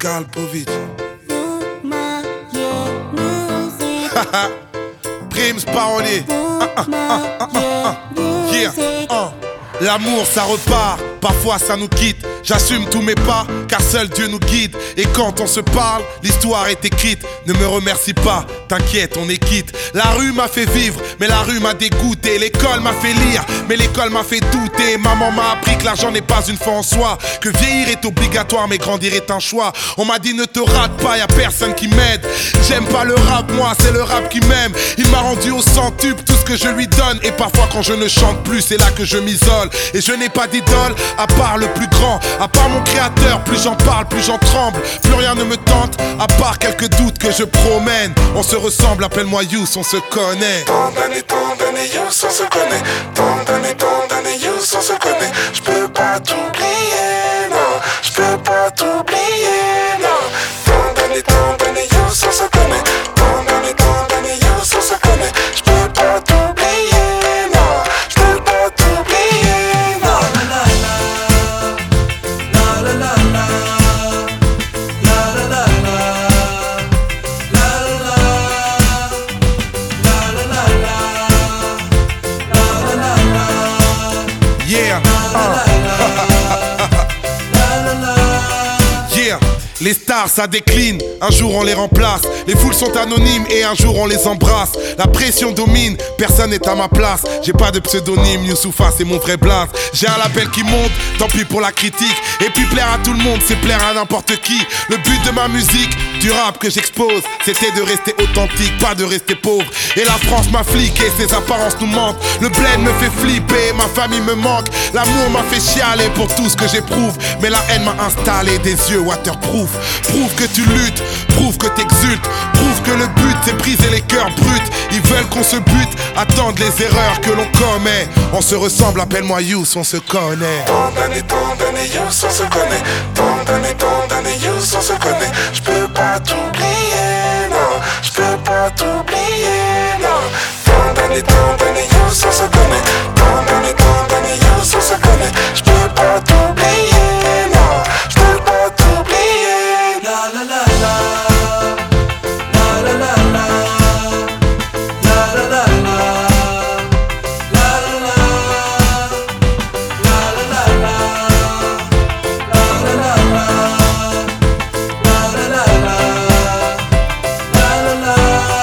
Galpovic. Prims parolier. Yeah. L'amour ça repart, parfois ça nous quitte. J'assume tous mes pas, car seul Dieu nous guide. Et quand on se parle, l'histoire est écrite. Ne me remercie pas, t'inquiète, on est quitte. La rue m'a fait vivre, mais la rue m'a dégoûté. L'école m'a fait lire, mais l'école m'a fait douter. Maman m'a appris que l'argent n'est pas une fin en soi, que vieillir est obligatoire, mais grandir est un choix. On m'a dit ne te rate pas, y'a personne qui m'aide. J'aime pas le rap, moi, c'est le rap qui m'aime. Il m'a rendu au centuple tout ce que je lui donne. Et parfois quand je ne chante plus, c'est là que je m'isole. Et je n'ai pas d'idole, à part le plus grand. À part mon créateur, plus j'en parle, plus j'en tremble. Plus rien ne me tente, à part quelques doutes que je promène. On se ressemble, appelle-moi Youss, on se connaît. Tant d'années, Youss, on se connaît. Tant d'années, Youss, on se connaît. J'peux pas t'oublier, non. J'peux pas t'oublier, non. Tant d'années, Youss, on se connaît. Tant d'années, Youss, on se connaît. J'peux pas t'oublier, non. J'peux pas t'oublier, non. Yeah. Yeah. Les stars ça décline, un jour on les remplace. Les foules sont anonymes et un jour on les embrasse. La pression domine, personne n'est à ma place. J'ai pas de pseudonyme, Youssoufa c'est mon vrai blaze. J'ai un label qui monte, tant pis pour la critique. Et puis plaire à tout le monde, c'est plaire à n'importe qui. Le but de ma musique, du rap que j'expose, c'était de rester authentique, pas de rester pauvre. Et la France m'a fliqué, ses apparences nous mentent. Le bled me fait flipper, ma famille me manque. L'amour m'a fait chialer pour tout ce que j'éprouve. Mais la haine m'a installé des yeux waterproof. Prouve que tu luttes, prouve que t'exultes. Prouve que le but c'est briser les cœurs bruts. Ils veulent qu'on se bute, attendent les erreurs que l'on commet. On se ressemble, appelle-moi Youss, on se connaît. Tant d'années, Youss, on se connaît. Tant d'années, Youss, on se connaît. J'peux pas t'oublier, non. J'peux pas t'oublier, non. Tant d'années, Youss, on se connaît. Tant d'années, Youss, on se connaît. J'peux pas t'oublier, non. J'peux pas t'oublier. La la la la. La la la la. La la la la. La la la. La la la la. La la la la. La la la la. La la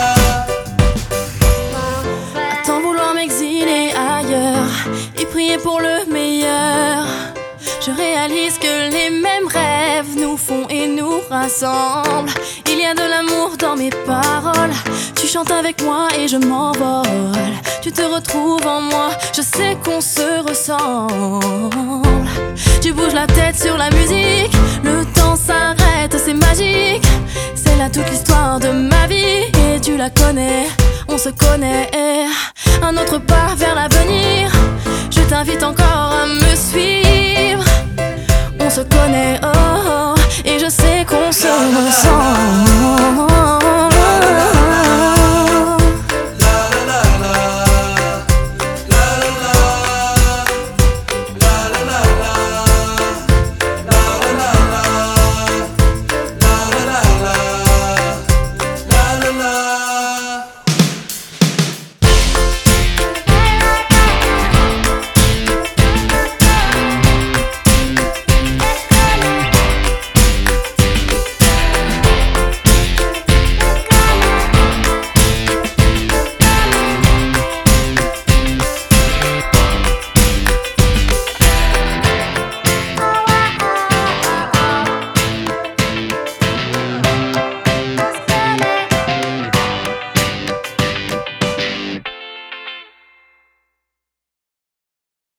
la. À tant vouloir m'exiler ailleurs et prier pour le meilleur, je réalise que les mêmes rêves nous font et nous rassemblent. Il y a de l'amour dans mes paroles. Tu chantes avec moi et je m'envole. Tu te retrouves en moi, je sais qu'on se ressemble. Tu bouges la tête sur la musique, le temps s'arrête, c'est magique. C'est là toute l'histoire de ma vie et tu la connais, on se connaît. Un autre pas vers l'avenir, je t'invite encore à me suivre. On se connaît, oh, oh, et je sais qu'on se ressemble.